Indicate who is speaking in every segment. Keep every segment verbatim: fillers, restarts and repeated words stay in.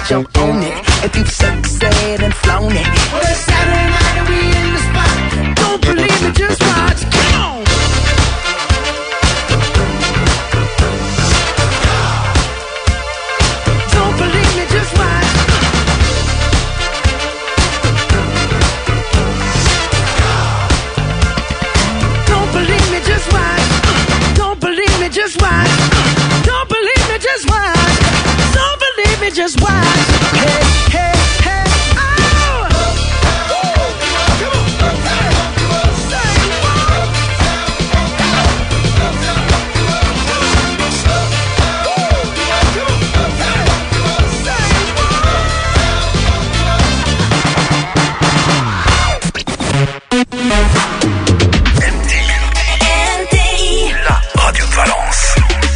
Speaker 1: jump on it. If you've succeeded and flown it. Well, it's Saturday night and we in the spot. Don't believe me, just watch. Come on. Don't believe me, just watch. Don't believe me, just watch. Don't believe me, just watch. Don't believe me, just watch. Don't believe me, just watch. Hey, hey, hey, oh! Come on, hey, say what?
Speaker 2: M T I, la radio de Valence.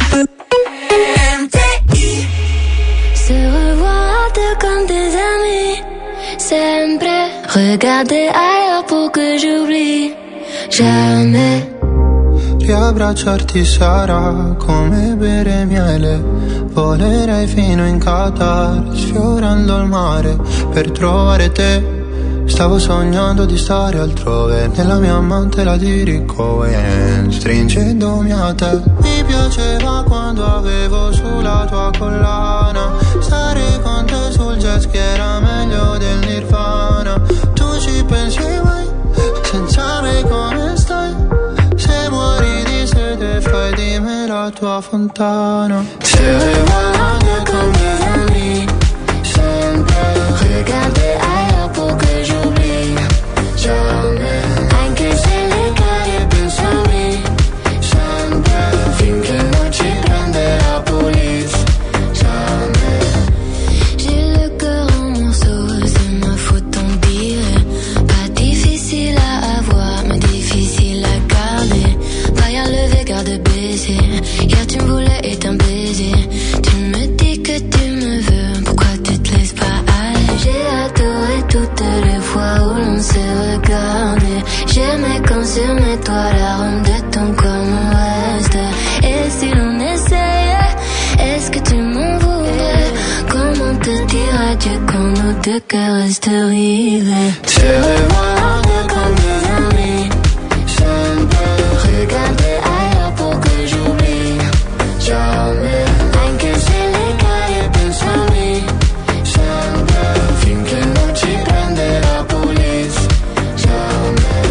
Speaker 3: M T I. Se revoir deux comme des amis. Sempre. Regarder ailleurs pour que j'oublie. Jamais.
Speaker 4: Riabbracciarti sarà come bere miele. Volerei fino in Qatar, sfiorando il mare per trovare te. Stavo sognando di stare altrove, nella mia amante la dirigo e stringendomi a te. Mi piaceva quando avevo sulla tua collana, stare con te sul jet ski era meglio del Nirvana. Tu ci pensi mai, senza me come stai? Se muori di sete fai di me la tua fontana. Se regarde comme des amis, sempre. Regarder ailleurs pour que j'oublie. Jamais. Anche se le cade penso a me, sempre. Finché non ci prende la police. Jamais. J'ai le cœur en morceaux, c'est ma faute on dirait. Pas difficile à avoir, mais difficile à garder. Pas à lever, garde baiser. Hier tu me voulais et un baiser. Tu me dis que tu me veux, pourquoi tu te laisses pas aller? J'ai adoré toutes les fois où l'on s'est regardé. J'aimais quand sur mes toits l'arôme de ton corps me reste. Et si l'on essayait, est-ce que tu m'en voudrais? Comment te dire adieu quand nos deux cœurs restent rivés? Se regarder comme des amis, sempre. Regarder ailleurs pour que j'oublie. Jamais. Anche se le cade penso a me, sempre. Finché non ci prende la police. Jamais.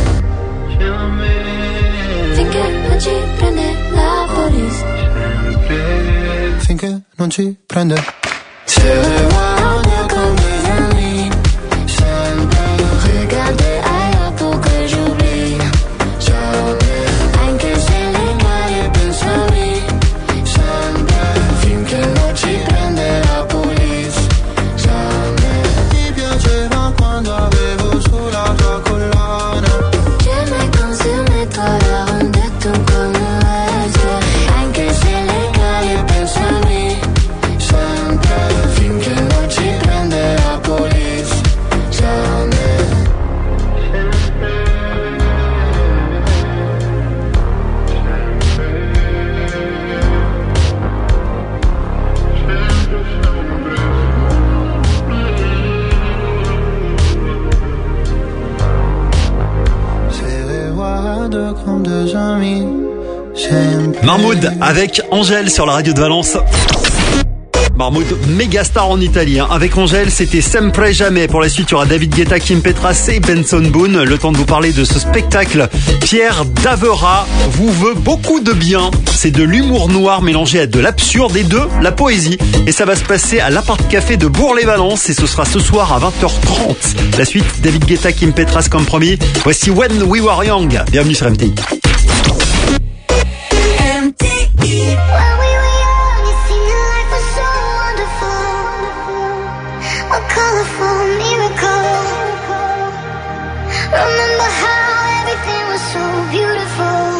Speaker 4: Finché non ci prende la police. Finché non ci prende. Se regarder comme des amis, sempre. Regarder ailleurs pour que j'oublie. Jamais. Anche se le cade penso a me, sempre. Finché non ci prende la police. Jamais. Mi piaceva quando avevo sulla tua collana. J'aimais quand sur mes toits l'arôme de ton corps me reste. Anche se le cade penso a me, sempre. Finché non ci prende la police. Jamais. Se regarde comme des amis, sempre.
Speaker 5: Mahmoud avec Angèle sur la radio de Valence. Mahmoud, méga star en Italie. Hein. Avec Angèle, c'était Sempre Jamais. Pour la suite, il y aura David Guetta, Kim Petras et Benson Boone. Le temps de vous parler de ce spectacle. Pierre Davera vous veut beaucoup de bien. C'est de l'humour noir mélangé à de l'absurde et de la poésie. Et ça va se passer à l'Appart Café de Bourg-les-Valence. Et ce sera ce soir à vingt heures trente. La suite, David Guetta, Kim Petras comme premier. Voici When We Were Young. Bienvenue sur M T I.
Speaker 3: M T I.
Speaker 6: Colorful miracle. Remember how everything was so beautiful.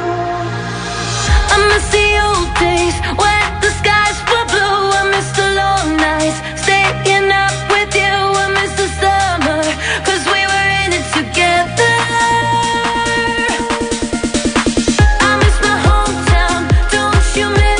Speaker 3: I miss the old days when the skies were blue. I miss the long nights staying up with you. I miss the summer, cause we were in it together. I miss my hometown, don't you miss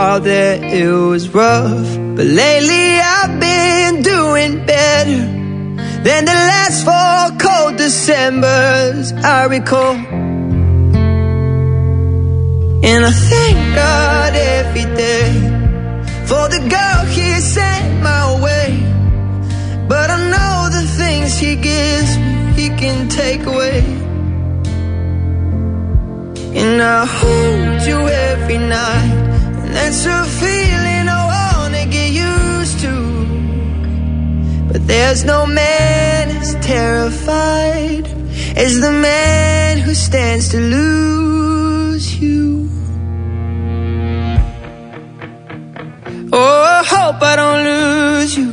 Speaker 7: while there it was rough, but lately I've been doing better than the last four cold Decembers I recall. And I thank God every day for the girl He sent my way. But I know the things He gives me, He can take away. And I hold you every night, and that's a feeling I wanna get used to. But there's no man as terrified as the man who stands to lose you. Oh, I hope I don't lose you.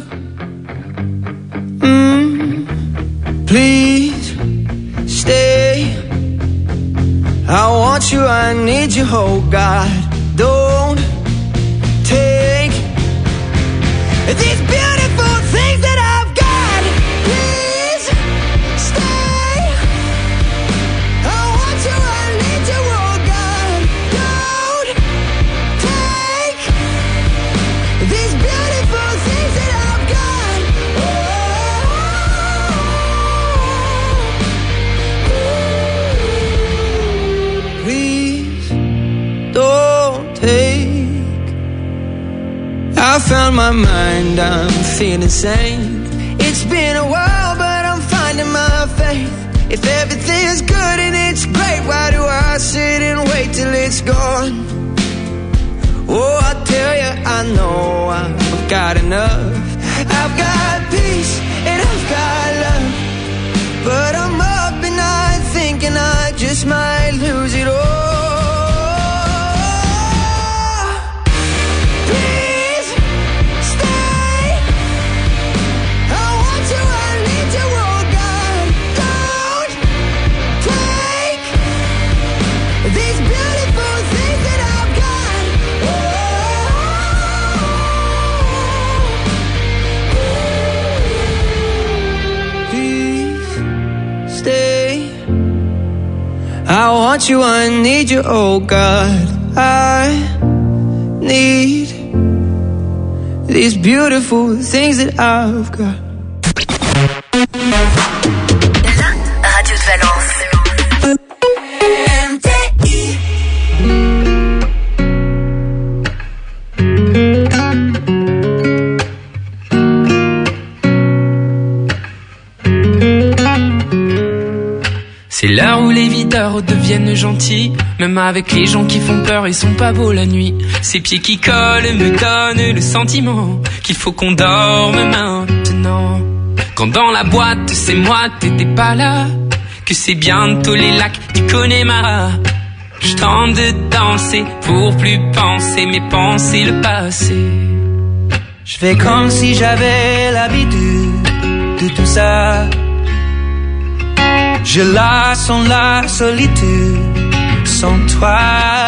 Speaker 7: Mm, please stay. I want you, I need you, oh God. Don't take these beautiful things that I've got. Please stay. I want you, I need you, oh God. Don't take these beautiful things that I've got. Oh, please don't take. I found my mind, I'm feeling sane. It's been a while, but I'm finding my faith. If everything's good and it's great, why do I sit and wait till it's gone? Oh, I tell you, I know I've got enough. I've got peace and I've got love, but I'm up at night thinking I just might lose it all. I want you, I need you, oh God. I need these beautiful things that I've got.
Speaker 2: La radio de Valence. M T I.
Speaker 8: C'est l'heure où les videurs deviennent gentils, même avec les gens qui font peur, ils sont pas beaux la nuit. Ces pieds qui collent me donnent le sentiment qu'il faut qu'on dorme maintenant. Quand dans la boîte c'est moi, t'étais pas là, que c'est bientôt les lacs du Connemara. Je tente de danser pour plus penser, mais penser le passé.
Speaker 7: Je fais comme si j'avais l'habitude de tout ça. Je la sens la solitude sans toi.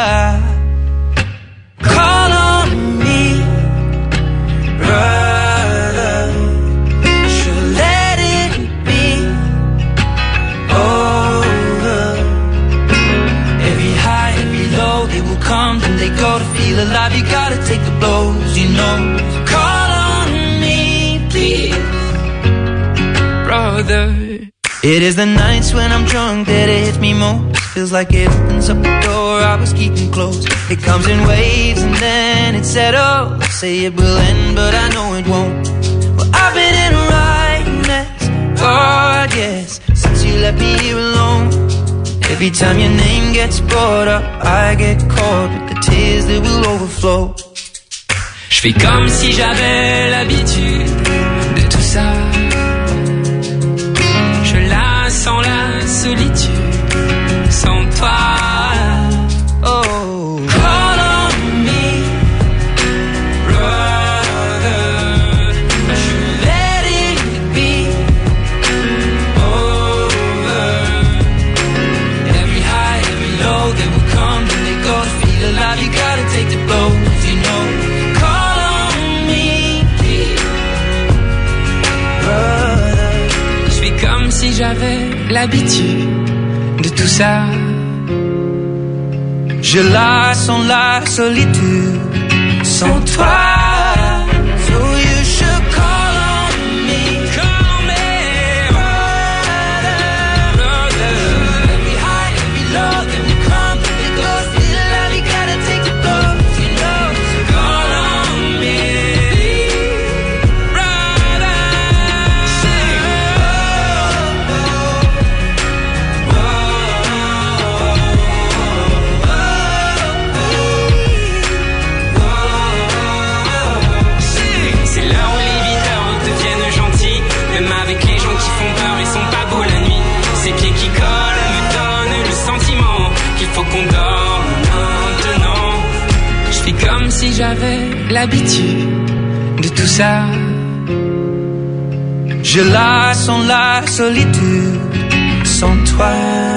Speaker 7: Call on me, brother. Should let it be over. Every high, every low, they will come and they go. To feel alive, you gotta take the blows, you know. Call on me, please, brother. It is the nights when I'm drunk that it hits me most. Feels like it opens up the door I was keeping closed. It comes in waves and then it settles. Say it will end, but I know it won't. Well, I've been in a right mess, oh yes, since you left me here alone. Every time your name gets brought up, I get caught with the tears that will overflow.
Speaker 8: Je fais comme si j'avais l'habitude de tout ça. Sans la solitude, sans toi.
Speaker 7: Oh,
Speaker 8: call on me, brother. Should let it be over. Every high, every low, they will come and they go. To feel alive, you gotta take the blows, you know. Call on me, please, brother. Je fais comme si j'avais l'habitude de tout ça.
Speaker 7: Je la sens la solitude sans toi. So you should call on me, call on me, brother, brother. Let me high, let me low, let me come, let me go. Still love you, gotta take the blow, you know. So call on me, brother. C'est là où les videurs deviennent gentils. Même avec les gens qui font peur, ils sont pas beaux la nuit. Ces pieds qui collent me donnent le sentiment qu'il faut qu'on dorme maintenant. Je fais comme si j'avais l'habitude de tout ça. Je la sens la solitude sans toi.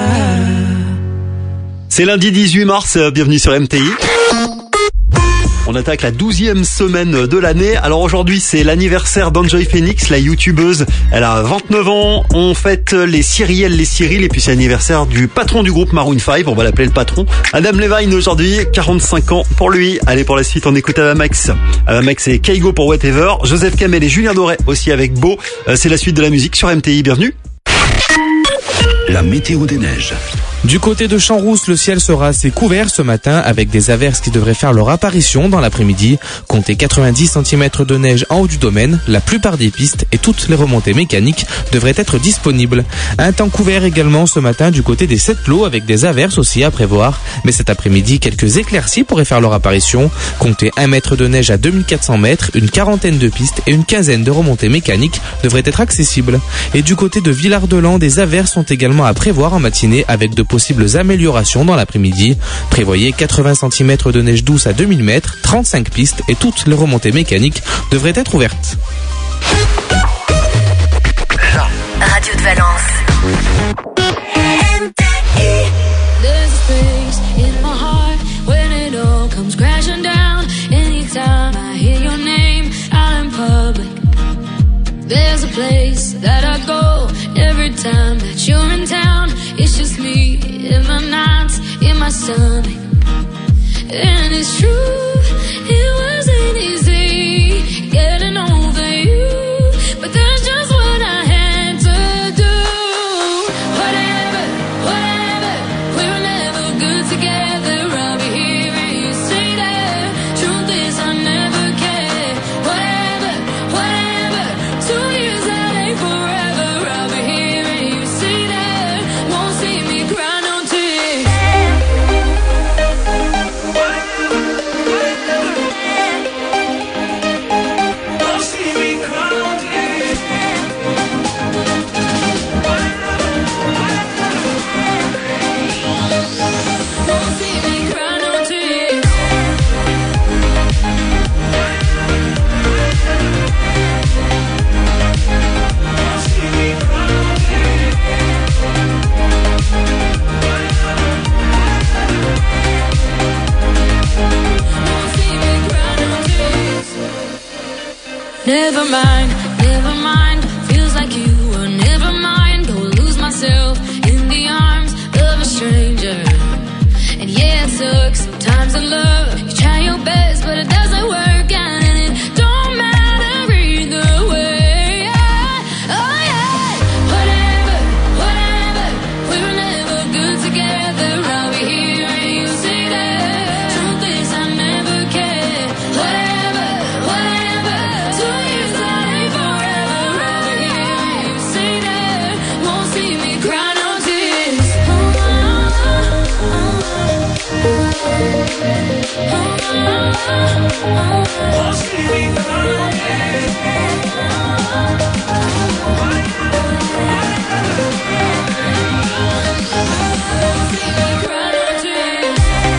Speaker 5: C'est lundi dix-huit mars, bienvenue sur M T I. On attaque la douzième semaine de l'année. Alors aujourd'hui, c'est l'anniversaire d'Enjoy Phoenix, la youtubeuse. Elle a vingt-neuf ans. On fête les Cyrielles, les Cyril. Et puis c'est l'anniversaire du patron du groupe Maroon five. On va l'appeler le patron. Adam Levine aujourd'hui, quarante-cinq ans pour lui. Allez, pour la suite, on écoute Avamax. Avamax et Keigo pour Whatever. Joseph Kamel et Julien Doré aussi avec Beau. C'est la suite de la musique sur M T I. Bienvenue.
Speaker 9: La météo des neiges.
Speaker 10: Du côté de Champs-Rousses, le ciel sera assez couvert ce matin avec des averses qui devraient faire leur apparition dans l'après-midi. Comptez quatre-vingt-dix centimètres de neige en haut du domaine, la plupart des pistes et toutes les remontées mécaniques devraient être disponibles. Un temps couvert également ce matin du côté des Sept-Lots avec des averses aussi à prévoir. Mais cet après-midi, quelques éclaircies pourraient faire leur apparition. Comptez un mètre de neige à deux mille quatre cents mètres, une quarantaine de pistes et une quinzaine de remontées mécaniques devraient être accessibles. Et du côté de Villard-de-Lans, des averses sont également à prévoir en matinée avec de possibles améliorations dans l'après-midi. Prévoyez quatre-vingts centimètres de neige douce à deux mille mètres, trente-cinq pistes et toutes les remontées mécaniques devraient être ouvertes.
Speaker 2: Radio de Valence. M T I.
Speaker 3: There's a space in my heart when it all comes crashing down. Anytime I hear your name out in public, there's a place that I go every time that you're in town. It's just me in my nights, in my stomach. And it's true, it wasn't easy getting over you, but that's just what I had to do. Whatever, whatever, we were never good together. I'll be here and you say that. Truth is I never cared. Whatever, whatever, two years that ain't forever. I'll be here and you say that. Won't see me cry no tears. Won't see me cry no tears. Won't see me cry no tears. Never mind, never mind. Feels like you were never mine. Go lose myself in the arms of a stranger. And yeah, it sucks sometimes in love. You try your best, but it doesn't work out, and it don't matter either way. Oh yeah, whatever, whatever. We were never good together. I'll be here and you say that. Truth is I never cared. Whatever, whatever. Two years that ain't forever. I'll be here and you say that. Won't see me cry no tears. Oh, oh, oh, oh. Won't see me cry no tears. Won't see me cry no tears.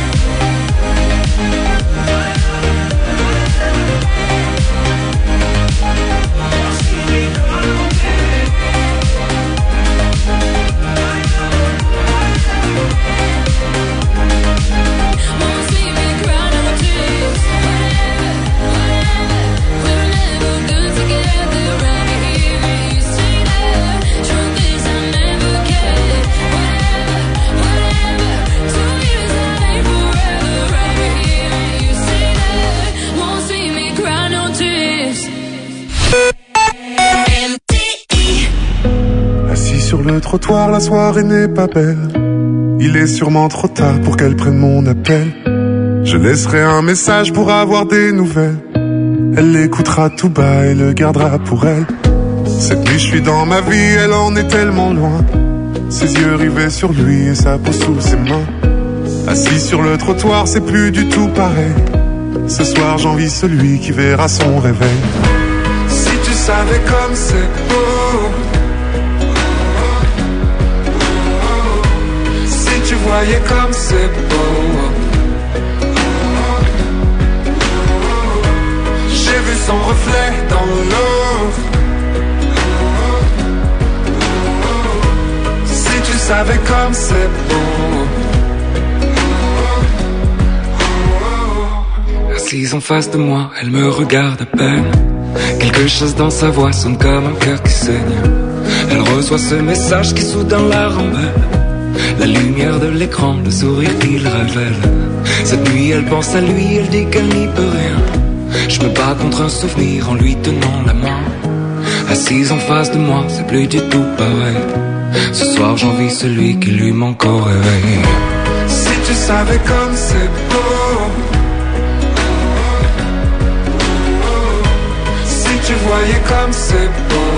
Speaker 3: Won't see me cry no tears. Whatever, whatever. We were never good together. I'll be
Speaker 11: trottoir, la soirée n'est pas belle. Il est sûrement trop tard pour qu'elle prenne mon appel. Je laisserai un message pour avoir des nouvelles. Elle l'écoutera tout bas et le gardera pour elle. Cette nuit je suis dans ma vie, elle en est tellement loin. Ses yeux rivés sur lui et sa peau sous ses mains. Assis sur le trottoir, c'est plus du tout pareil. Ce soir j'envie celui qui verra son réveil. Si tu savais comme c'est beau, si tu voyais comme c'est beau. J'ai vu son reflet dans l'eau. Si tu savais comme c'est beau.
Speaker 12: Assise en face de moi, elle me regarde à peine. Quelque chose dans sa voix sonne comme un cœur qui saigne. Elle reçoit ce message qui soudain la rembelle. La lumière de l'écran, le sourire qu'il révèle. Cette nuit elle pense à lui, elle dit qu'elle n'y peut rien. Je me bats contre un souvenir en lui tenant la main. Assise en face de moi, c'est plus du tout pareil. Ce soir j'envie celui qui lui manque au réveil.
Speaker 11: Si tu savais comme c'est beau, si tu voyais comme c'est beau.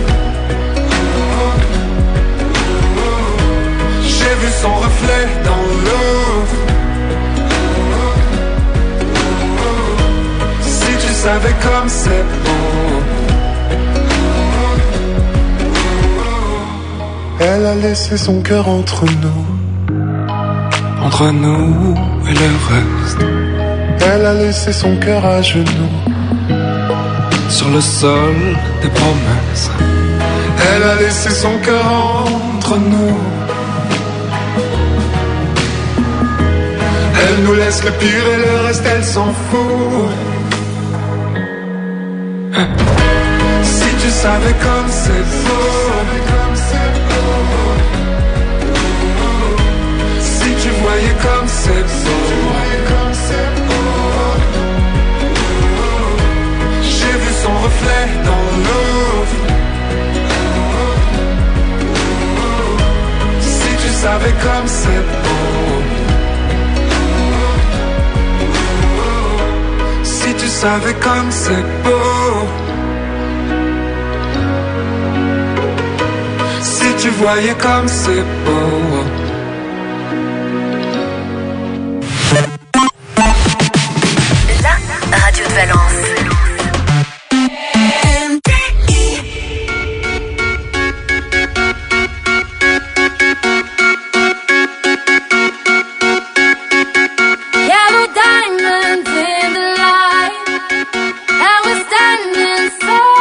Speaker 11: J'ai vu son reflet dans l'eau. Si tu savais comme c'est beau. Elle a laissé son cœur entre nous.
Speaker 12: Entre nous et le reste.
Speaker 11: Elle a laissé son cœur à genoux.
Speaker 12: Sur le sol des promesses.
Speaker 11: Elle a laissé son cœur entre nous. Elle nous laisse le pire et le reste elle s'en fout. Si tu savais comme c'est beau. Si tu voyais comme c'est beau. J'ai vu son reflet dans l'eau. Si tu savais comme c'est beau. Si tu savais comme c'est beau. Si tu voyais comme c'est beau.
Speaker 2: La radio de Valence.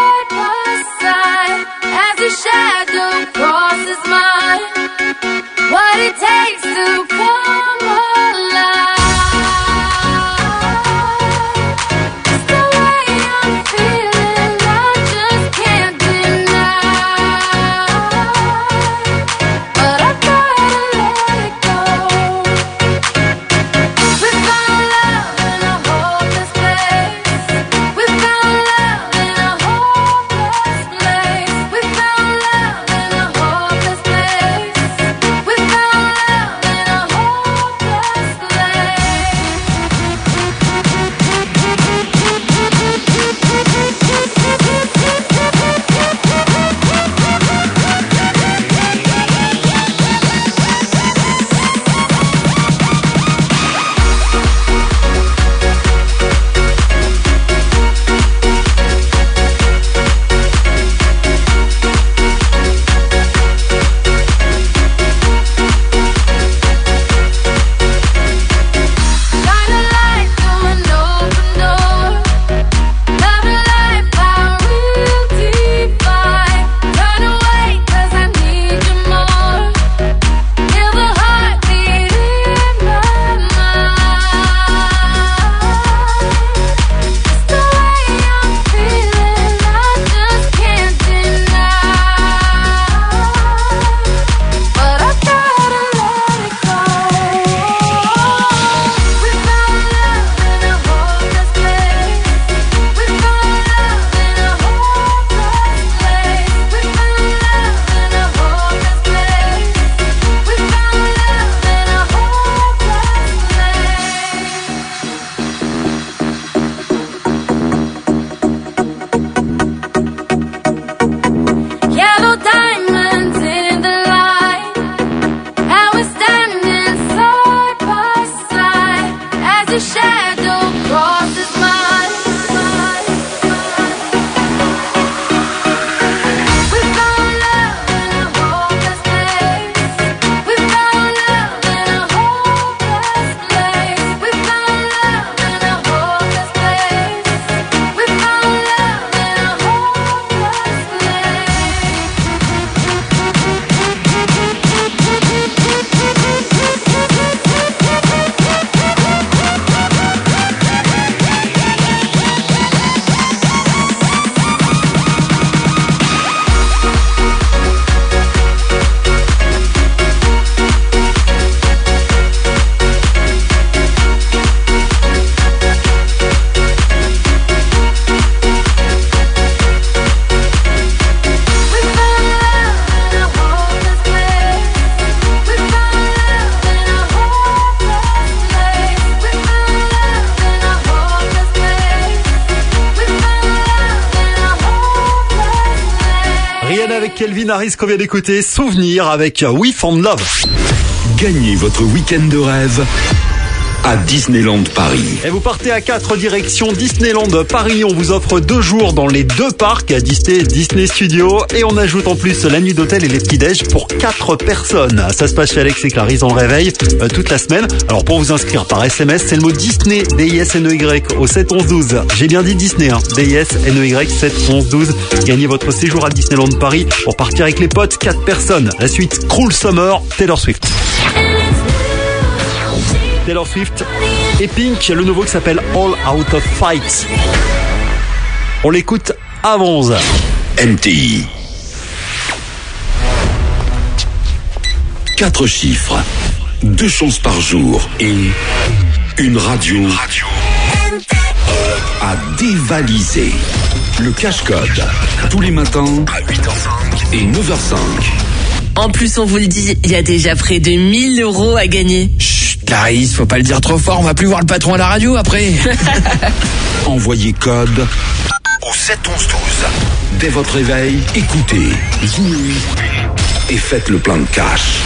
Speaker 3: Shadow crosses mine.
Speaker 5: Calvin Harris qu'on vient d'écouter, Souvenir avec We Found Love.
Speaker 9: Gagnez votre week-end de rêve à Disneyland Paris.
Speaker 5: Et vous partez à quatre direction Disneyland Paris. On vous offre deux jours dans les deux parcs à Disney, Disney Studios. Et on ajoute en plus la nuit d'hôtel et les petits-déj pour quatre personnes. Ça se passe chez Alex et Clarisse dans le réveil euh, toute la semaine. Alors pour vous inscrire par S M S, c'est le mot Disney, D I S N E Y au sept onze douze. J'ai bien dit Disney, hein. D I S N E Y sept onze douze. Gagnez votre séjour à Disneyland Paris pour partir avec les potes, quatre personnes. La suite, Cruel Summer, Taylor Swift. Taylor Swift et Pink, le nouveau qui s'appelle All Out of Fight. On l'écoute avant onze heures.
Speaker 9: M T I. Quatre chiffres, deux chances par jour et une radio à dévaliser. Le cache-code, tous les matins à huit heures cinq et neuf heures cinq.
Speaker 13: En plus, on vous le dit, il y a déjà près de mille euros à gagner.
Speaker 14: Chut, Clarisse, faut pas le dire trop fort, on va plus voir le patron à la radio après.
Speaker 9: Envoyez code au sept onze douze. Dès votre réveil, écoutez, jouez et faites le plein de cash.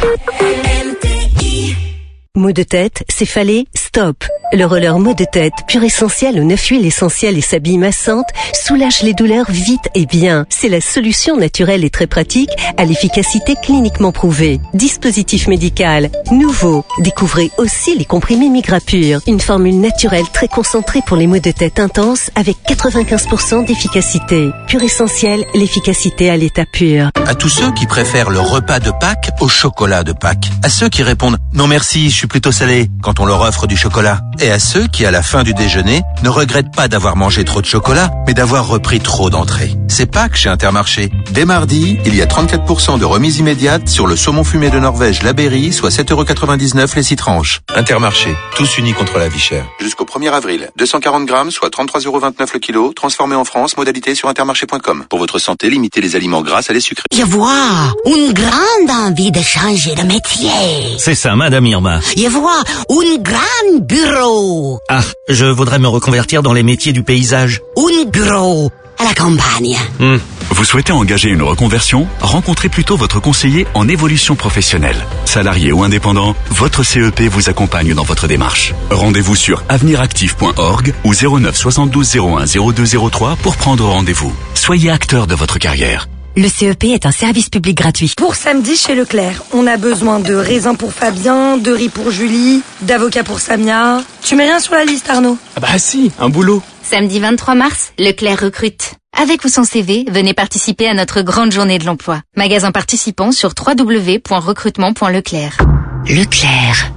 Speaker 15: Maux de tête, céphalée, stop. Le roller maux de tête, pur essentiel aux neuf huiles essentielles et sa bille massante, soulage les douleurs vite et bien. C'est la solution naturelle et très pratique à l'efficacité cliniquement prouvée. Dispositif médical, nouveau. Découvrez aussi les comprimés Migrapur, une formule naturelle très concentrée pour les maux de tête intenses avec quatre-vingt-quinze pour cent d'efficacité. Pur essentiel, l'efficacité à l'état pur.
Speaker 16: À tous ceux qui préfèrent le repas de Pâques au chocolat de Pâques. À ceux qui répondent « Non merci, je suis plutôt salé » quand on leur offre du chocolat. Et à ceux qui, à la fin du déjeuner, ne regrettent pas d'avoir mangé trop de chocolat, mais d'avoir repris trop d'entrées. C'est Pâques chez Intermarché. Dès mardi, il y a trente-quatre pour cent de remise immédiate sur le saumon fumé de Norvège La Berry, soit sept euros quatre-vingt-dix-neuf les six tranches. Intermarché, tous unis contre la vie chère. Jusqu'au premier avril, deux cent quarante grammes, soit trente-trois euros vingt-neuf le kilo, transformé en France, modalité sur intermarché point com. Pour votre santé, limitez les aliments gras à les sucrés.
Speaker 17: Je vois une grande envie de changer de métier.
Speaker 18: C'est ça, Madame Irma.
Speaker 17: Je vois une grande bureau.
Speaker 18: Ah, je voudrais me reconvertir dans les métiers du paysage.
Speaker 17: Un bureau à la campagne.
Speaker 19: Mmh. Vous souhaitez engager une reconversion? Rencontrez plutôt votre conseiller en évolution professionnelle. Salarié ou indépendant, votre C E P vous accompagne dans votre démarche. Rendez-vous sur avenir actif point org ou zéro neuf soixante-douze zéro un zéro deux zéro trois pour prendre rendez-vous. Soyez acteur de votre carrière.
Speaker 15: Le C E P est un service public gratuit.
Speaker 20: Pour samedi chez Leclerc, on a besoin de raisins pour Fabien, de riz pour Julie, d'avocats pour Samia. Tu mets rien sur la liste, Arnaud?
Speaker 14: Ah bah si, un boulot.
Speaker 21: Samedi vingt-trois mars, Leclerc recrute. Avec ou sans C V, venez participer à notre grande journée de l'emploi. Magasin participant sur w w w point recrutement point leclerc.
Speaker 17: Leclerc.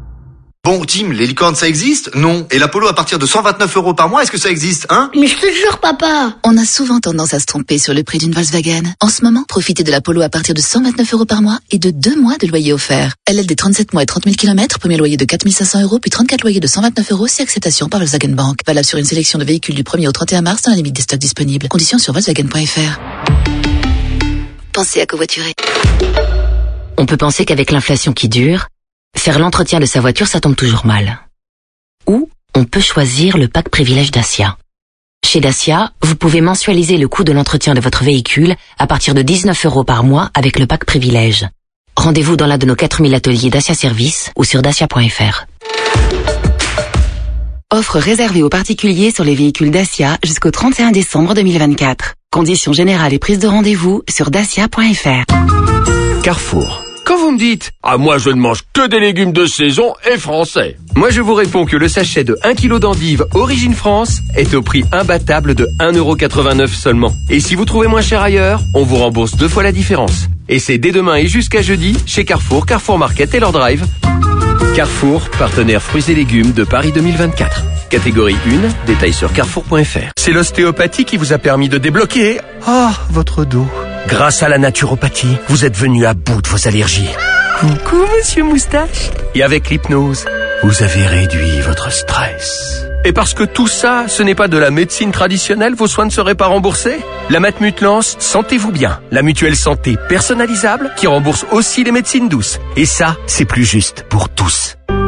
Speaker 22: Bon, Tim, les licornes, ça existe? Non. Et l'Apollo à partir de cent vingt-neuf euros par mois, est-ce que ça existe, hein?
Speaker 23: Mais je te jure, papa.
Speaker 24: On a souvent tendance à se tromper sur le prix d'une Volkswagen. En ce moment, profitez de l'Apollo à partir de cent vingt-neuf euros par mois et de deux mois de loyer offert. L L D trente-sept mois et trente mille kilomètres, premier loyer de quatre mille cinq cents euros, puis trente-quatre loyers de cent vingt-neuf euros, si acceptation par Volkswagen Bank. Valable sur une sélection de véhicules du premier au trente et un mars dans la limite des stocks disponibles. Conditions sur Volkswagen point F R. Pensez à covoiturer.
Speaker 25: On peut penser qu'avec l'inflation qui dure, faire l'entretien de sa voiture, ça tombe toujours mal. Ou on peut choisir le pack privilège Dacia. Chez Dacia, vous pouvez mensualiser le coût de l'entretien de votre véhicule à partir de dix-neuf euros par mois avec le pack privilège. Rendez-vous dans l'un de nos quatre mille ateliers Dacia Service ou sur dacia point F R.
Speaker 26: Offre réservée aux particuliers sur les véhicules Dacia jusqu'au trente et un décembre deux mille vingt-quatre. Conditions générales et prise de rendez-vous sur dacia point F R.
Speaker 27: Carrefour. Quand vous me dites « Ah, moi je ne mange que des légumes de saison et français », moi je vous réponds que le sachet de un kilo d'endives Origine France est au prix imbattable de un euro quatre-vingt-neuf seulement. Et si vous trouvez moins cher ailleurs, on vous rembourse deux fois la différence. Et c'est dès demain et jusqu'à jeudi chez Carrefour, Carrefour Market et leur drive. Carrefour, partenaire fruits et légumes de Paris deux mille vingt-quatre. Catégorie un, détail sur carrefour point F R. C'est l'ostéopathie qui vous a permis de débloquer ah, votre dos. Grâce à la naturopathie, vous êtes venu à bout de vos allergies. Coucou, monsieur Moustache. Et avec l'hypnose, vous avez réduit votre stress. Et parce que tout ça, ce n'est pas de la médecine traditionnelle, vos soins ne seraient pas remboursés? La Matmut lance Sentez-vous bien, la mutuelle santé personnalisable qui rembourse aussi les médecines douces. Et ça, c'est plus juste pour tous.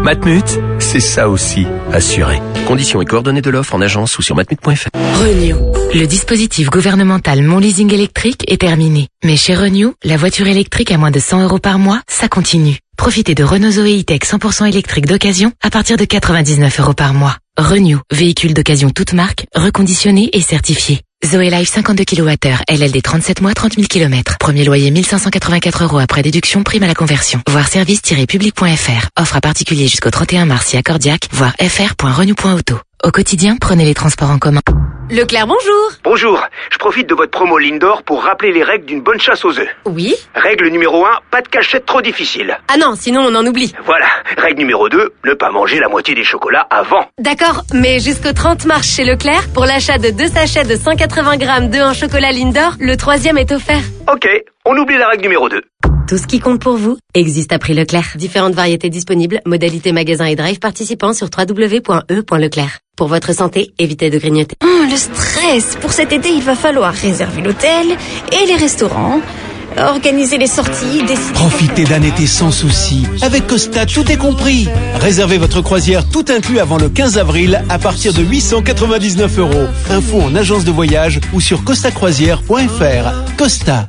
Speaker 27: Matmut, c'est ça aussi, assuré. Conditions et coordonnées de l'offre en agence ou sur matmut point f r.
Speaker 25: Renew. Le dispositif gouvernemental Mon Leasing électrique est terminé. Mais chez Renew, la voiture électrique à moins de cent euros par mois, ça continue. Profitez de Renault Zoé E-Tech cent pour cent électrique d'occasion à partir de quatre-vingt-dix-neuf euros par mois. Renew, véhicule d'occasion toute marque, reconditionné et certifié. Zoé Life cinquante-deux kilowattheures, L L D trente-sept mois, trente mille kilomètres. Premier loyer mille cinq cent quatre-vingt-quatre euros après déduction, prime à la conversion. Voir service tiret public point f r. Offre à particulier jusqu'au trente et un mars si accordiaque. Voir f r point renew point auto. Au quotidien, prenez les transports en commun.
Speaker 1: Leclerc, bonjour.
Speaker 4: Bonjour, je profite de votre promo Lindor pour rappeler les règles d'une bonne chasse aux œufs.
Speaker 1: Oui.
Speaker 4: Règle numéro un, pas de cachette trop difficile.
Speaker 1: Ah non, sinon on en oublie.
Speaker 4: Voilà. Règle numéro deux, ne pas manger la moitié des chocolats avant.
Speaker 1: D'accord, mais jusqu'au trente mars chez Leclerc, pour l'achat de deux sachets de cent quatre-vingts grammes d'œufs en chocolat Lindor, le troisième est offert.
Speaker 4: Ok, on oublie la règle numéro deux.
Speaker 1: Tout ce qui compte pour vous existe à prix Leclerc. Différentes variétés disponibles, modalités magasin et drive participants sur w w w point e point leclerc. Pour votre santé, évitez de grignoter.
Speaker 6: Hum, le stress. Pour cet été, il va falloir réserver l'hôtel et les restaurants, organiser les sorties, décider...
Speaker 7: Profitez d'un été sans soucis. Avec Costa, tout est compris. Réservez votre croisière tout inclus avant le quinze avril à partir de huit cent quatre-vingt-dix-neuf euros. Info en agence de voyage ou sur costa croisière point f r. Costa.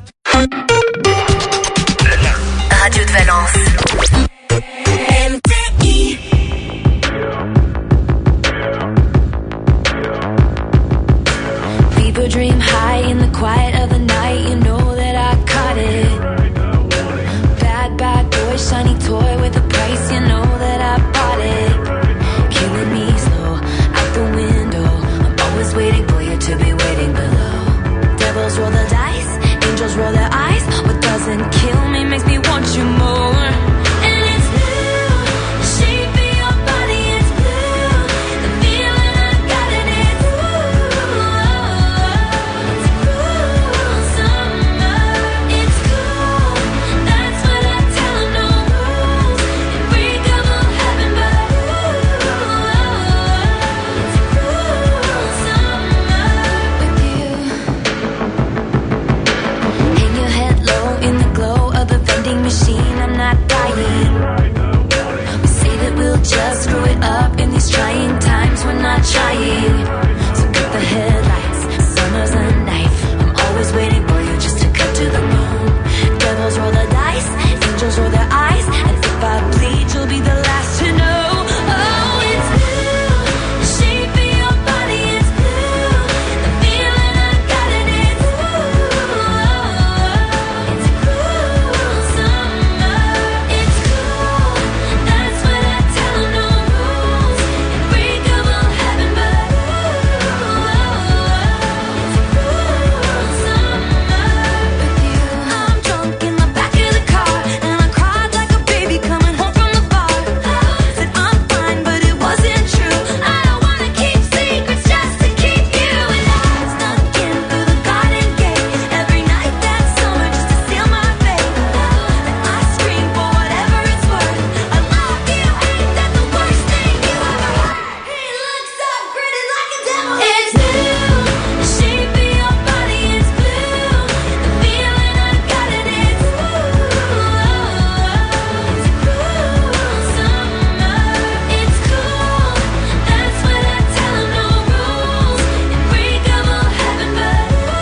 Speaker 2: Radio de Valence. M T I.
Speaker 3: People dream high in the quiet of the night. You know that I caught it. Bad, bad boy, shiny toy with a price. You know that I bought it. Killing me slow, out the window. I'm always waiting for you to be waiting below. Devils roll the dice, angels roll their eyes. What doesn't kill me makes me want you more. And it's blue, the shape of your body is blue. The feeling I got in it, ooh. It's cruel summer, it's cool. That's what I tell 'em, no rules. Unbreakable heaven, but ooh, it's cruel summer with you. Hang your head low in the glow of the vending machine. I'm not dying. We say that we'll just screw it up in these trying times. We're not trying. So cut the headlights. Summer's a knife. I'm always waiting for you just to cut to the bone. Devils roll the dice. Angels roll their eyes. And if I bleed, you'll be the last to know. Oh, it's blue. The shape of your body is blue. The feeling I got in it, ooh. It's cruel summer. It's cool. That's what I tell 'em, no rules. Unbreakable heaven, but ooh, it's cruel summer with you. I'm drunk in the back of the car, and I cried like a baby coming home from the bar. Said I'm fine, but it wasn't true. I don't wanna keep secrets just to keep you. And I snuck in through the garden gate every night that summer just to seal my fate. And I scream for whatever it's worth. I love you, ain't that the worst thing you ever heard? He looks up, grinning like a devil. It's blue, the shape of your body is blue. The feeling I got in it, ooh. It's cruel summer, it's cool. That's what I tell 'em, no rules. Unbreakable heaven, but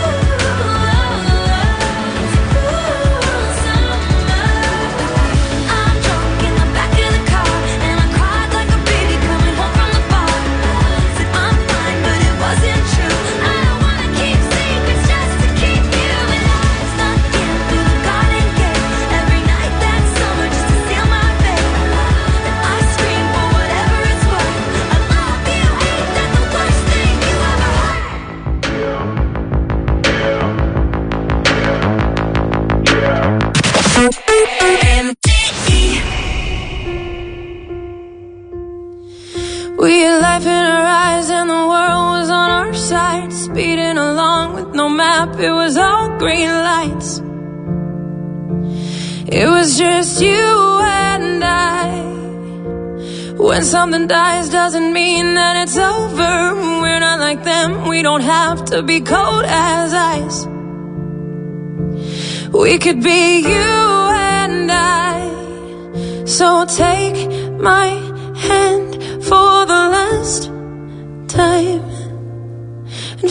Speaker 3: ooh, it's cruel summer. I'm drunk in the back of the car, and I cried like a baby coming home from the bar. Said I'm fine, but it wasn't true. I don't wanna keep secrets just to keep you. And I snuck in through the garden gate every night that summer just to seal my fate. And I scream for whatever it's worth. I love you, ain't that the worst thing you ever heard? M T E. We had life in our eyes and the world was on our side. Speeding along with no map, it was all green lights. It was just you and I. When something dies doesn't mean that it's over. We're not like them, we don't have to be cold as ice. We could be you and I. So take my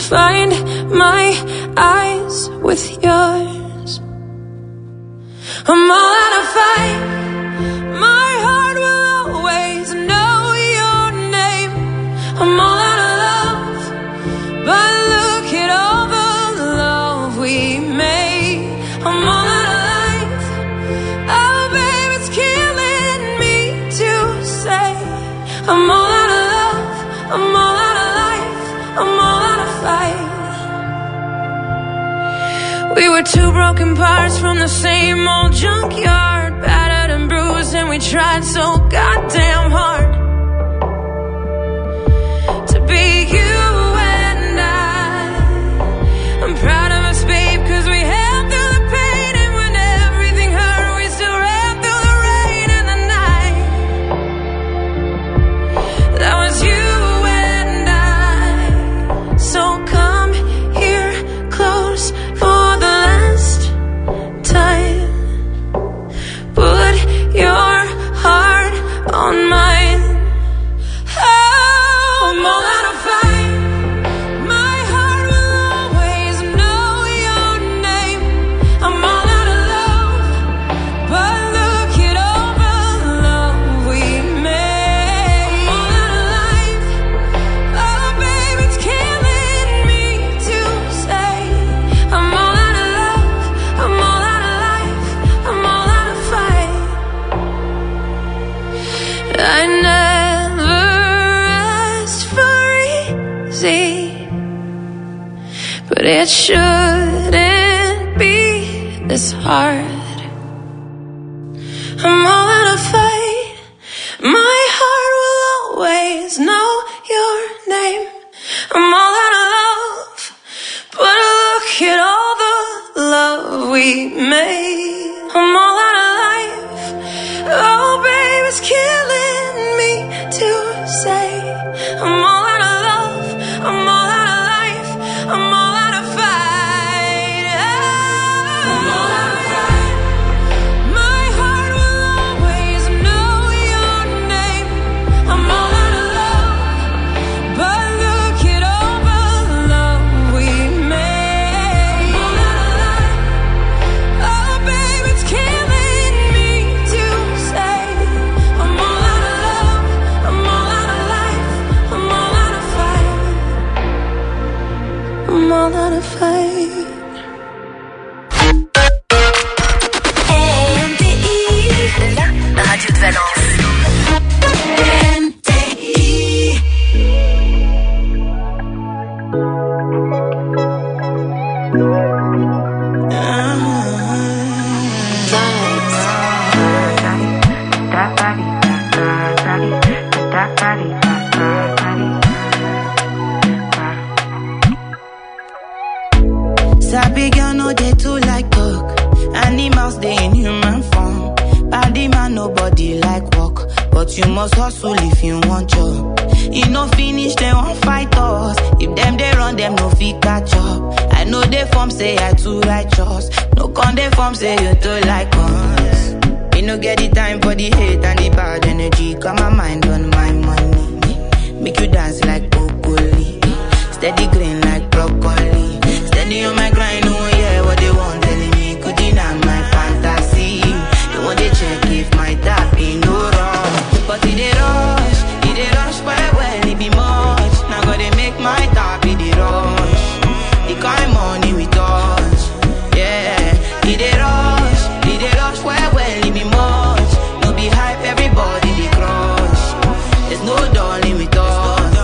Speaker 3: find my eyes with yours. I'm all out of fight. My heart will always know your name. I'm all out of love, but look at all the love we made. I'm all out of life. Oh, baby, it's killing me to say. I'm all out of love. I'm all out of life. I'm all out of fight. We were two broken parts from the same old junkyard, battered and bruised, and we tried so goddamn hard to be you and I. I'm proud of us, babe, cause we held through the pain, and when everything hurt, we still ran through the rain and the night. That was you and I. So come here close for the last time. Put your heart on mine. Oh, I'm all out of fight. My heart will always know your name. I'm all out of love, but look at all the love we made. I'm all out of life. Oh, babe, it's killing me to say. I'm all out of love. I'm all out of life. I'm all out of fight. I never asked for easy, but it shouldn't be this hard. I'm all out of fight. My heart will always know your name. I'm all out of love, but look at all the love we made. I'm all out of life. Oh, babe, it's killing me to say. I'm all out of love. I'm all out of life. I'm all out of fight. I'm all out of fight. My heart will always know your name. I'm all out of love, but look at all the love we made. I'm all out of life. Oh, babe, it's killing me to say. I'm all out of love. I'm all out of life. I'm all out of fight. I'm all out of fight.
Speaker 2: M T I, la radio de Valence. M T I.
Speaker 5: Sabi girl no dey too like talk. Animals dey in human form. Body man nobody like walk, but you must hustle if you want job. You no finish they won't fight us. If them they run them no fit catch up. I know they form say I too righteous. No con they form say you too like us. Me no get the time for the hate and the bad energy. Got my mind on my money. Make you dance like broccoli. Steady green like broccoli. Steady on my grind, oh yeah, what they want telling me. Could deny my fantasy. They want to check if my tap ain't no wrong. But it they rush, it they rush well, well, it be much. Now gotta make my tap, it they rush. The kind money we touch, yeah. It they rush, it they rush well, well, it be much. No be hype, everybody they crush. There's no darling with us.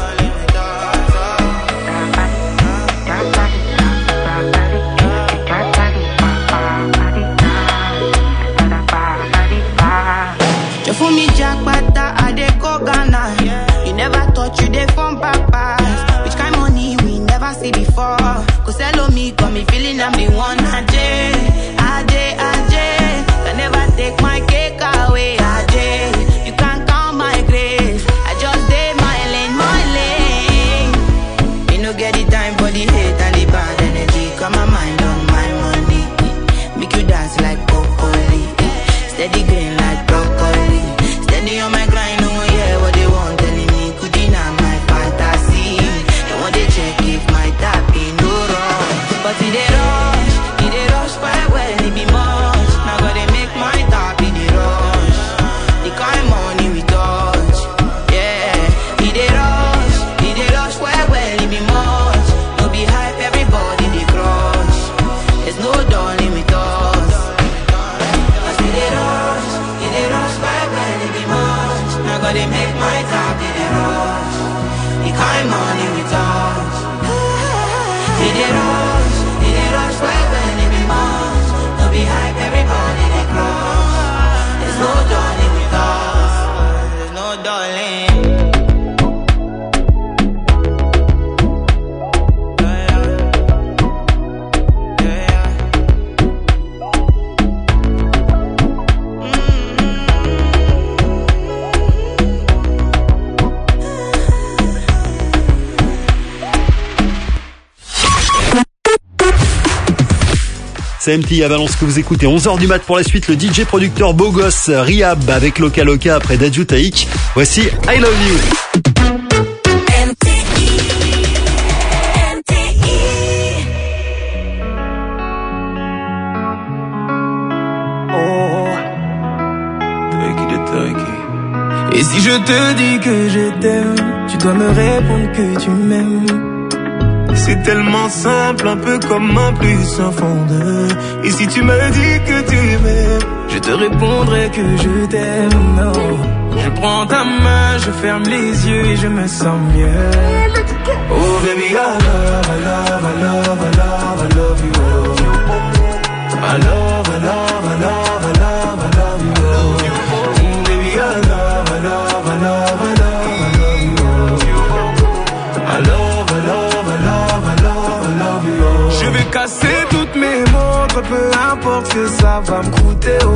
Speaker 5: For me, Jack Bata, I dey go Ghana. You never thought you dey from papas. Which kind money we never see before. Cause hello me, got me feeling I'm the one. Ajay, Ajay, Ajay. Can never take my cake away, Ajay. You can't count my grace. I just did my lane, my lane. You no get the time for the hate and the bad energy. Got my mind on my money. Make you dance like broccoli. Steady green like broccoli. Steady on my grind, oh yeah, what they want telling me. Could deny my fantasy. They want to check if my tap high money we touch. Did it rush, did it rush right when it be much. No be hype, everybody they crush. There's no darling with us, there's no darling.
Speaker 8: C'est M T à Valence que vous écoutez. onze heures du mat pour la suite, le D J producteur beau gosse Rihab avec Loca Loca après Dadju Taïk. Voici I Love You.
Speaker 2: M T I, M T I.
Speaker 9: Oh, Taïki de Taïki. Et si je te dis que je t'aime, tu dois me répondre que tu m'aimes. C'est tellement simple, un peu comme un plus un fond de. Et si tu me dis que tu m'aimes, je te répondrai que je t'aime. No. Je prends ta main, je ferme les yeux et je me sens mieux. Oh baby, I love, I love, I love, I love, I love you. I love, I love, I love, I love, I love you. Oh baby, I love, I love, I love, I love, I love you. I love, I love, I love. Je vais casser toutes mes montres, peu importe ce que ça va me coûter. Oh.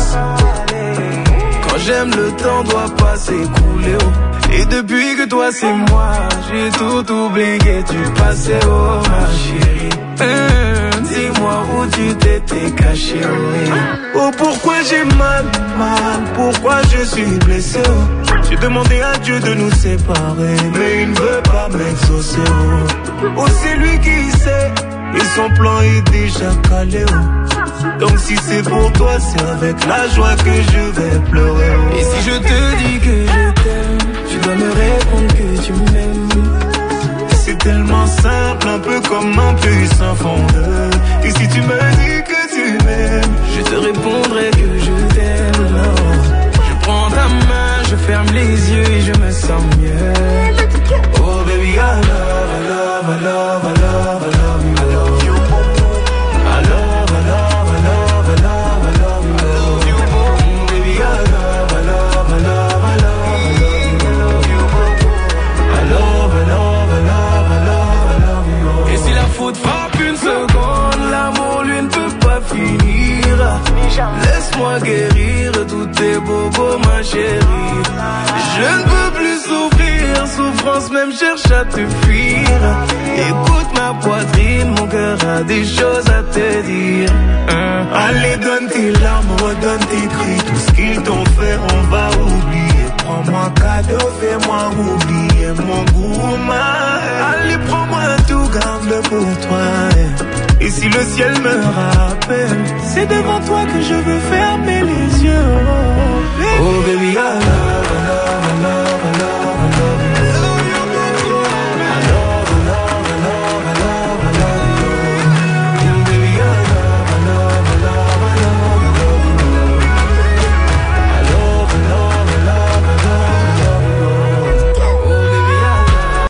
Speaker 9: Quand j'aime, le temps doit pas s'écouler. Oh. Et depuis que toi c'est moi, j'ai tout oublié du passé. Oh ma chérie, euh, dis-moi où tu t'étais caché. Oh. Oh pourquoi j'ai mal, mal, pourquoi je suis blessé. Oh. J'ai demandé à Dieu de nous séparer, mais il ne veut pas m'exaucer. Oh, oh c'est lui qui sait, et son plan est déjà calé. Oh. Donc si c'est pour toi, c'est avec la joie que je vais pleurer. Oh. Et si je te dis que je t'aime, tu dois me répondre que tu m'aimes. C'est tellement simple, un peu comme un puissant fondeur. Et si tu me dis que tu m'aimes, je te répondrai que je t'aime. Oh. Je prends ta main, je ferme les yeux et je me sens mieux. Oh baby, I love, I love, I love, I love, I love you. I love, I love, I love, I love, I love you. Baby, I love, I love, I love, I love, I love you. I love, I love, I love, I love, I love you. Et si la faute frappe une seconde, l'amour lui ne peut pas finir. Laisse-moi guérir tous tes bobos, ma chérie. Je ne peux plus souffrir, souffrance même cherche à te fuir. Écoute ma poitrine, mon cœur a des choses à te dire. Hein? Allez, donne tes larmes, redonne tes cris. Tout ce qu'ils t'ont fait, on va oublier. Prends-moi cadeau, fais-moi oublier mon gourmand. Allez, prends-moi tout, garde-le pour toi. Et si le ciel me rappelle, c'est devant toi que je veux fermer les yeux. Oh baby, oh, baby I love, I love, I love, I love, I love you. I love, I love, I love, I love, I love you. Oh baby I love, I love, I love, I love, I love you. I love, I love, I love, I love, I love you. Oh baby I love.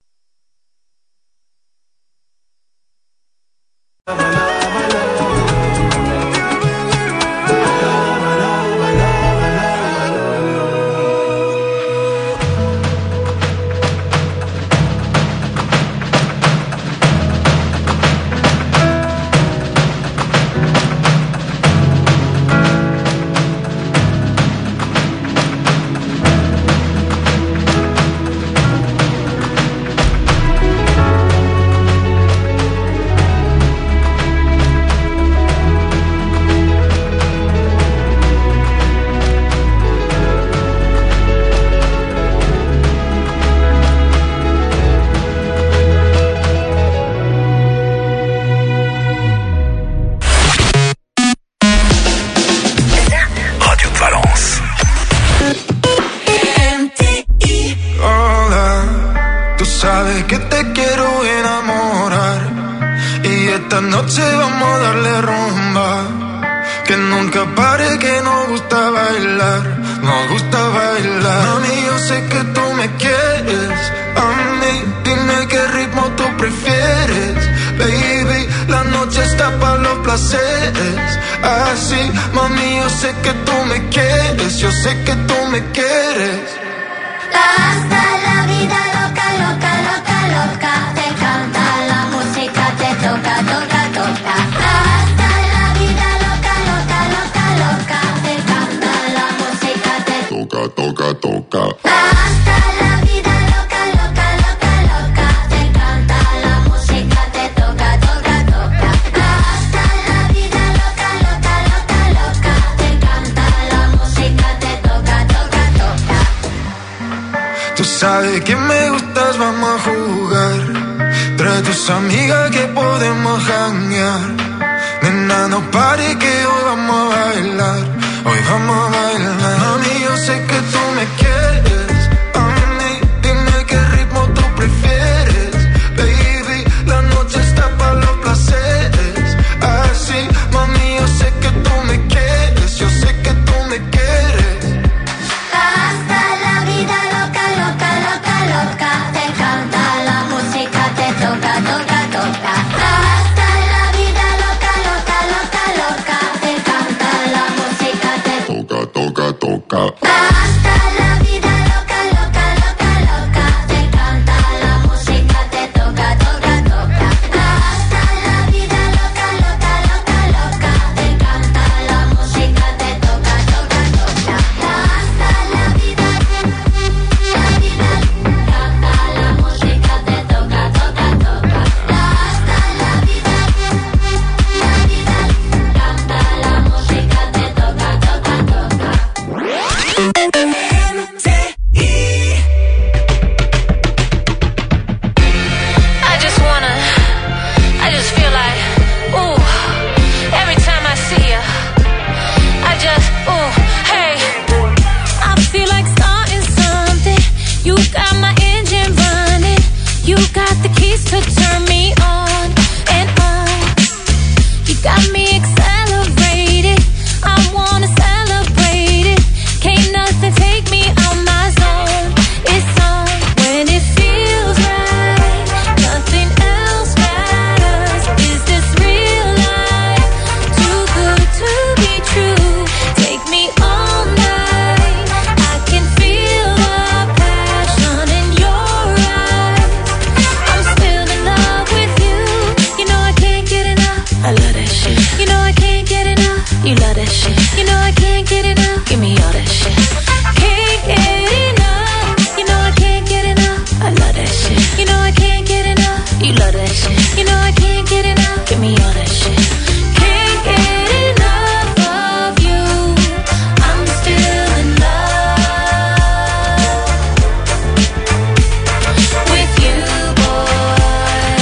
Speaker 10: sabes que te quiero enamorar y esta noche vamos a darle rumba. Que nunca pare, que nos gusta bailar, nos gusta bailar. Mami, yo sé que tú me quieres a mí. tú prefieres. Baby, la noche está para los placeres. Así, mami, yo sé que tú me quieres. Yo sé que tú me quieres.
Speaker 3: Hasta la vida loca, loca, loca, loca. Te canta la música, te toca, toca, toca. Hasta la vida loca, loca, loca, loca. Te canta la música, te
Speaker 10: toca, toca, toca.
Speaker 3: Hasta la vida loca, loca, loca, loca. Te canta la música, te toca, toca, toca. Hasta la vida loca, loca, loca, loca. Te canta la música, te toca, toca, toca.
Speaker 10: Tú sabes que me gustas, vamos a jugar. Trae tus amigas que podemos janguear. Nena, no pare que hoy vamos a bailar. Hoy vamos a bailar. Mami, yo sé que tú me quieres. Mami, dime qué ritmo tú prefieres. Baby, la noche está para los placeres. Así, mami, yo sé que tú me quieres. Yo sé que tú me quieres.
Speaker 3: Hasta la vida loca, loca, loca, loca. Te canta la música, te toca, toca, toca. Hasta la vida loca, loca, loca, loca. Te canta la música, te
Speaker 10: toca, toca, toca.
Speaker 3: Hasta la vida loca, loca, loca, loca. Te canta la música, te toca, toca, toca. Hasta la vida loca, loca, loca, loca. Te canta la música, te toca, toca, toca. Hasta la vida, la vida, canta la música, te toca, toca, toca. Hasta la vida, la vida, canta la música, te toca, toca, toca.
Speaker 11: I just wanna, I just feel like, ooh, every time I see you, I just, ooh, hey, I feel like starting something. You got my engine running, you got the keys to turn me on and on. You got me accelerated, I wanna celebrate it. Can't nothing take me out my zone. It's on when it feels right. Nothing else matters. Is this real life? Too good to be true. Take me all night. I can feel the passion in your eyes. I'm still in love with you. You know I can't get enough. I love that shit. You know I can't get enough. You love that shit. You know I can't get enough. Give me all that shit. Can't get enough. You know I can't get enough. I love that shit. You know I can't get enough. You love that shit. You know I can't get enough. Give me all that shit. Can't get enough of you. I'm still in love with you, boy.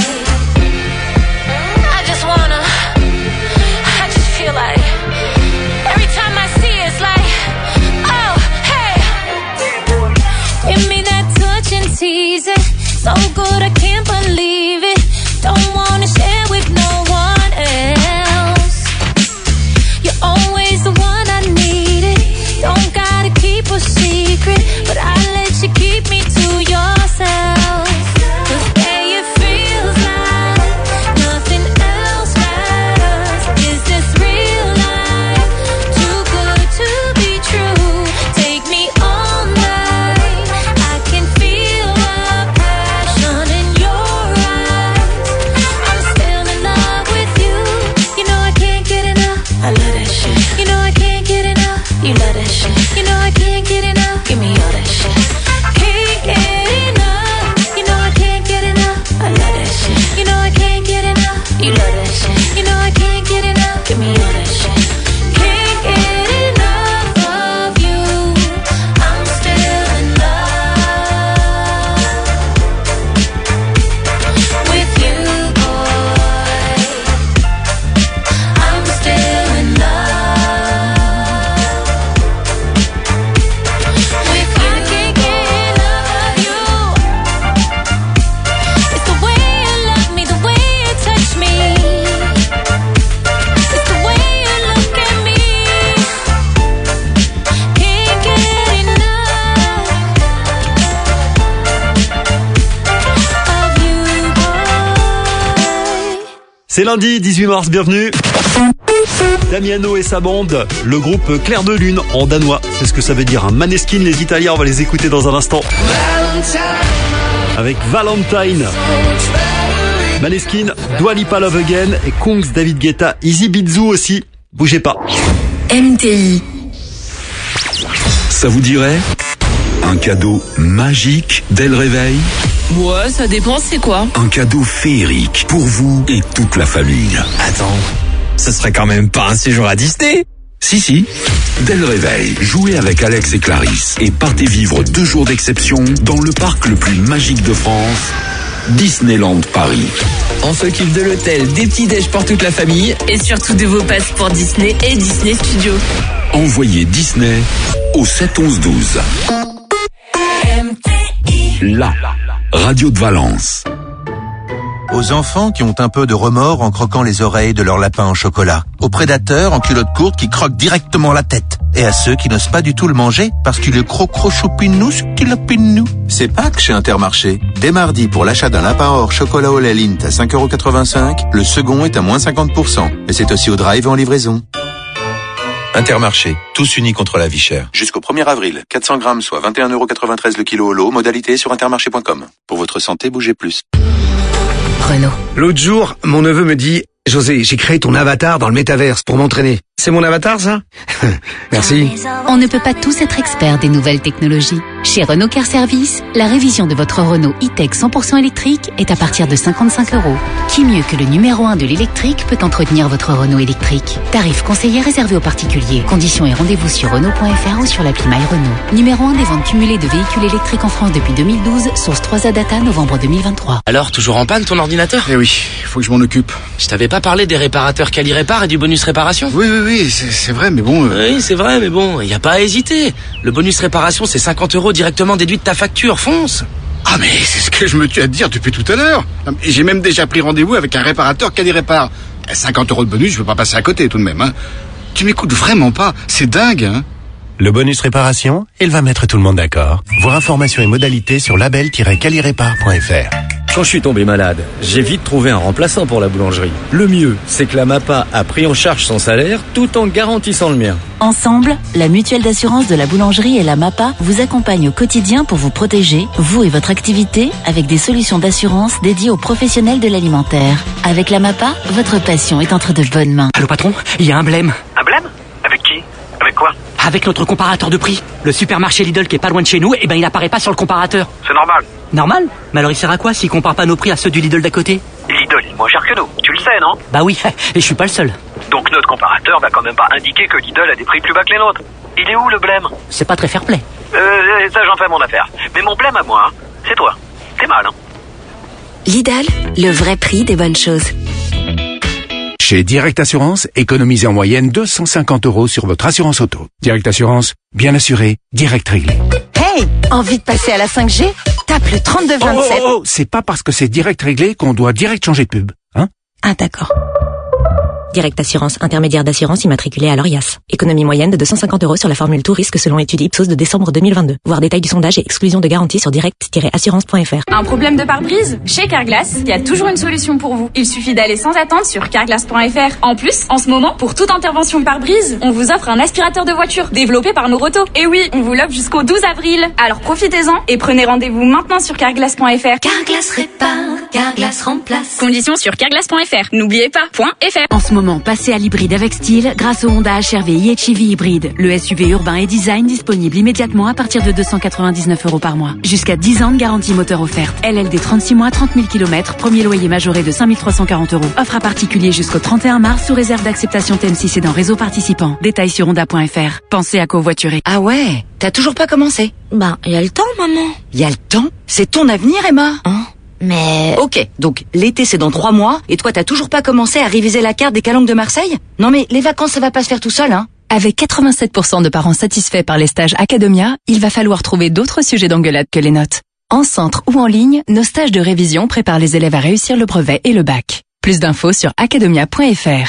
Speaker 11: I just wanna, I just feel like every time I see it, it's like, oh, hey. Give me that touch and tease it. So good I can't believe it. Don't wanna share with no one else. You're always the one I needed. Don't gotta keep a secret, but I let you keep me to yourself. 'Cause hey, it feels like nothing else matters. Is this real life? Too good to be true. Take me all night. I can feel the passion in
Speaker 8: C'est lundi, dix-huit mars, bienvenue. Damiano et sa bande, le groupe Clair de Lune en danois. C'est ce que ça veut dire, un Maneskin, les Italiens, on va les écouter dans un instant. Avec Valentine. Maneskin, Dua Lipa Love Again et Kungs, David Guetta, Easy Bizou aussi. Bougez pas.
Speaker 12: M T I.
Speaker 13: Ça vous dirait un cadeau magique dès le réveil?
Speaker 12: Ouais, ça dépend, c'est quoi?
Speaker 13: Un cadeau féerique pour vous et toute la famille.
Speaker 14: Attends, ce serait quand même pas un séjour à Disney?
Speaker 13: Si, si. Dès le réveil, jouez avec Alex et Clarisse et partez vivre deux jours d'exception dans le parc le plus magique de France, Disneyland Paris.
Speaker 12: On s'occupe de l'hôtel, des petits déj pour toute la famille et surtout de vos passes pour Disney et Disney Studios.
Speaker 13: Envoyez Disney au sept onze douze. La radio de Valence.
Speaker 15: Aux enfants qui ont un peu de remords en croquant les oreilles de leur lapin en chocolat. Aux prédateurs en culotte courte qui croquent directement la tête. Et à ceux qui n'osent pas du tout le manger parce qu'il est crocro-choupinou, nous. C'est Pâques chez Intermarché. Dès mardi, pour l'achat d'un lapin or chocolat au lait Lindt à cinq euros quatre-vingt-cinq, le second est à moins cinquante pour cent. Et c'est aussi au drive et en livraison. Intermarché, tous unis contre la vie chère. Jusqu'au premier avril, quatre cents grammes, soit vingt et un euros quatre-vingt-treize le kilo au lot, modalité sur intermarché point com. Pour votre santé, bougez plus.
Speaker 1: Renault.
Speaker 16: L'autre jour, mon neveu me dit « José, j'ai créé ton avatar dans le métaverse pour m'entraîner. » C'est mon avatar, ça? Merci.
Speaker 21: On ne peut pas tous être experts des nouvelles technologies. Chez Renault Car Service, la révision de votre Renault e-Tech cent pour cent électrique est à partir de cinquante-cinq euros. Qui mieux que le numéro un de l'électrique peut entretenir votre Renault électrique? Tarif conseillé réservé aux particuliers. Conditions et rendez-vous sur Renault point F R ou sur l'appli My Renault. Numéro un des ventes cumulées de véhicules électriques en France depuis deux mille douze, source trois A Data, novembre deux mille vingt-trois.
Speaker 18: Alors, toujours en panne ton ordinateur?
Speaker 16: Eh oui, faut que je m'en occupe.
Speaker 18: Je t'avais pas parlé des réparateurs Quali-Répar et du bonus réparation?
Speaker 16: Oui, oui, oui, c'est, c'est vrai, mais bon...
Speaker 18: Euh... Oui, c'est vrai, mais bon, y a pas à hésiter. Le bonus réparation, c'est cinquante euros directement déduit de ta facture, fonce.
Speaker 16: Ah mais c'est ce que je me tue à te dire depuis tout à l'heure. J'ai même déjà pris rendez-vous avec un réparateur Quali-Répar. cinquante euros de bonus, je veux pas passer à côté tout de même. Hein. Tu m'écoutes vraiment pas, c'est dingue. Hein.
Speaker 19: Le bonus réparation, il va mettre tout le monde d'accord. Voir informations et modalités sur label tiret quali-répar point F R.
Speaker 23: Quand je suis tombé malade, j'ai vite trouvé un remplaçant pour la boulangerie. Le mieux, c'est que la MAPA a pris en charge son salaire tout en garantissant le mien.
Speaker 21: Ensemble, la mutuelle d'assurance de la boulangerie et la MAPA vous accompagnent au quotidien pour vous protéger, vous et votre activité, avec des solutions d'assurance dédiées aux professionnels de l'alimentaire. Avec la MAPA, votre passion est entre de bonnes mains.
Speaker 28: Allô patron, il y a un blême.
Speaker 4: Un blême? Avec qui? Avec quoi?
Speaker 28: Avec notre comparateur de prix. Le supermarché Lidl qui est pas loin de chez nous, eh ben il apparaît pas sur le comparateur.
Speaker 4: C'est normal.
Speaker 28: Normal? Mais alors il sert à quoi s'il compare pas nos prix à ceux du Lidl d'à côté?
Speaker 4: Lidl, il est moins cher que nous, tu le sais, non?
Speaker 28: Bah oui, et je suis pas le seul.
Speaker 4: Donc notre comparateur va quand même pas indiquer que Lidl a des prix plus bas que les nôtres. Il est où le blême?
Speaker 28: C'est pas très fair-play.
Speaker 4: Euh, ça j'en fais mon affaire. Mais mon blême à moi, hein, c'est toi. T'es mal, hein?
Speaker 1: Lidl, le vrai prix des bonnes choses.
Speaker 29: Chez Direct Assurance, économisez en moyenne deux cent cinquante euros sur votre assurance auto. Direct Assurance, bien assuré, direct réglé.
Speaker 6: Hey, envie de passer à la cinq G? Tape le trente-deux vingt-sept.
Speaker 29: Oh, oh, oh, c'est pas parce que c'est direct réglé qu'on doit direct changer de pub, hein?
Speaker 6: Ah, d'accord.
Speaker 1: Direct Assurance, intermédiaire d'assurance immatriculé à l'ORIAS. Économie moyenne de deux cent cinquante euros sur la formule tout risque selon étude Ipsos de décembre deux mille vingt-deux. Voir détail du sondage et exclusion de garantie sur direct tiret assurance point F R.
Speaker 30: Un problème de pare-brise? Chez Carglass, il y a toujours une solution pour vous. Il suffit d'aller sans attendre sur carglass point F R. En plus, en ce moment, pour toute intervention pare-brise, on vous offre un aspirateur de voiture développé par Noroto. Et oui, on vous l'offre jusqu'au douze avril. Alors profitez-en et prenez rendez-vous maintenant sur carglass point F R.
Speaker 21: Carglass répare, Carglass remplace.
Speaker 30: Conditions sur carglass point F R. N'oubliez pas, .fr.
Speaker 21: En ce moment, passez à l'hybride avec style grâce au Honda H R V i H E V hybride. Le S U V urbain et design disponible immédiatement à partir de deux cent quatre-vingt-dix-neuf euros par mois. Jusqu'à dix ans de garantie moteur offerte. L L D trente-six mois, trente mille kilomètres. Premier loyer majoré de cinq mille trois cent quarante euros. Offre à particulier jusqu'au trente et un mars sous réserve d'acceptation T M six et dans réseau participant. Détails sur honda point F R. Pensez à covoiturer.
Speaker 31: Ah ouais, t'as toujours pas commencé?
Speaker 1: Bah, il y a le temps, maman.
Speaker 31: Il y a le temps? C'est ton avenir, Emma.
Speaker 1: Hein? Mais...
Speaker 31: Ok, donc l'été c'est dans trois mois, et toi t'as toujours pas commencé à réviser la carte des calanques de Marseille? Non mais les vacances ça va pas se faire tout seul, hein?
Speaker 21: Avec quatre-vingt-sept pour cent de parents satisfaits par les stages Academia, il va falloir trouver d'autres sujets d'engueulade que les notes. En centre ou en ligne, nos stages de révision préparent les élèves à réussir le brevet et le bac. Plus d'infos sur academia point F R.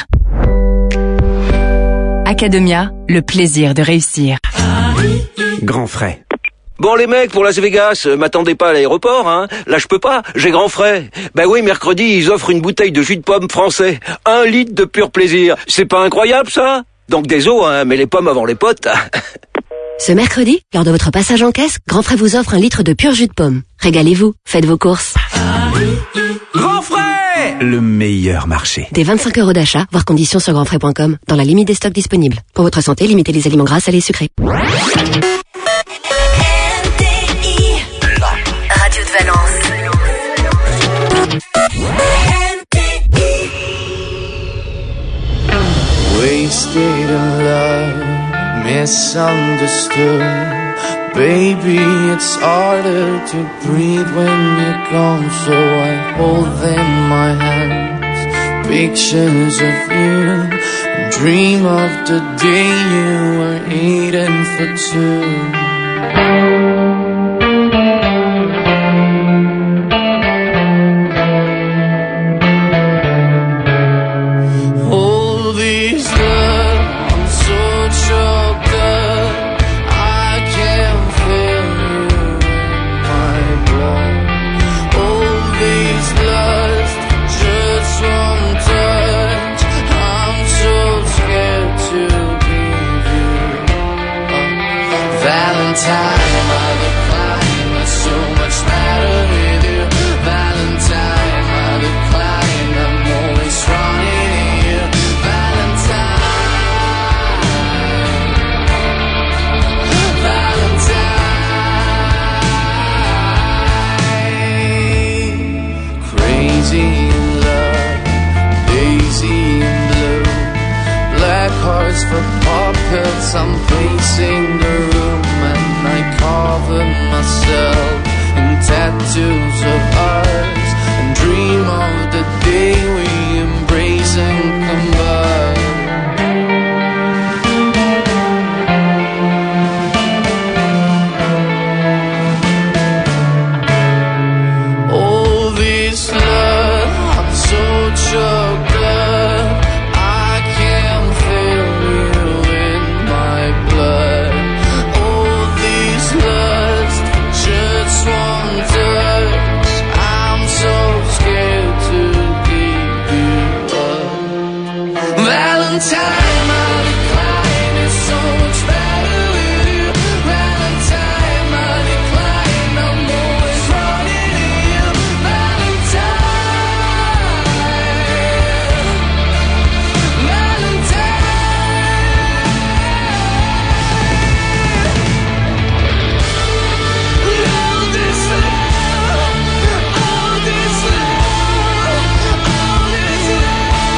Speaker 21: Academia, le plaisir de réussir.
Speaker 19: Grand frais.
Speaker 2: Bon les mecs, pour Las Vegas, euh, m'attendez pas à l'aéroport, hein. Là je peux pas, j'ai grand frais. Ben oui, mercredi, ils offrent une bouteille de jus de pomme français. Un litre de pur plaisir. C'est pas incroyable ça? Donc désolé, hein, mais les pommes avant les potes.
Speaker 5: Ce mercredi, lors de votre passage en caisse, Grand Frais vous offre un litre de pur jus de pomme. Régalez-vous, faites vos courses.
Speaker 7: Grand Frais, le meilleur marché.
Speaker 5: Des vingt-cinq euros d'achat, voire conditions sur grand frais point com, dans la limite des stocks disponibles. Pour votre santé, limitez les aliments gras, salés et sucrés.
Speaker 11: Radio de Valence.
Speaker 10: Wasted in love, misunderstood. Baby, it's harder to breathe when you're gone. So I hold in my hands pictures of you, and dream of the day you were eating for two. For puppets, I'm pacing the room, and I cover myself in tattoos of ours, and dream of the day we embrace and combine. All this love, I'm so choked up, I can't feel Valentine, I decline, it's so much better with you. Valentine, I decline, I'm always running to you. Valentine, Valentine. All this love, all this love, all this love.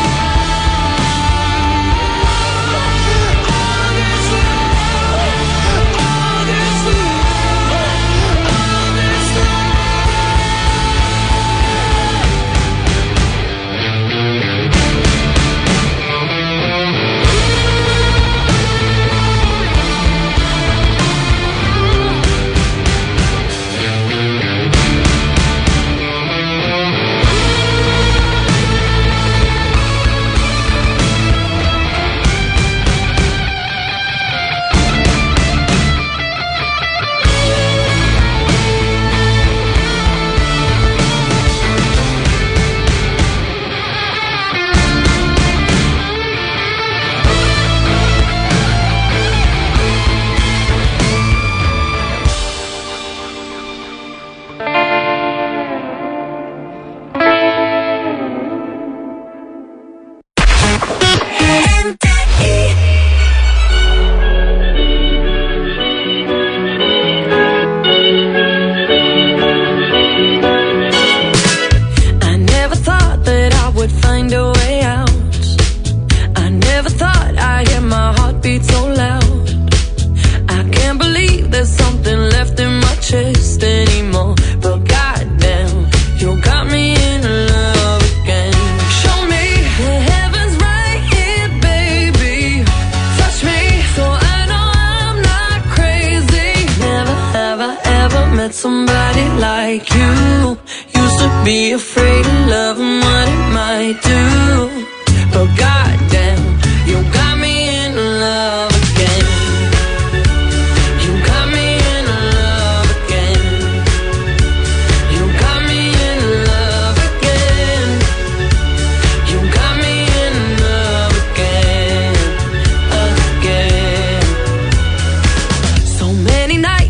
Speaker 10: Somebody like you. Used to be afraid of love and what it might do, but goddamn, you got me in love again. You got me in love.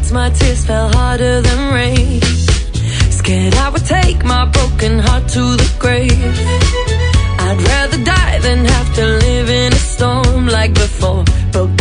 Speaker 11: nights my tears fell harder than rain. Scared I would take my broken heart to the grave. I'd rather die than have to live in a storm like before. Broke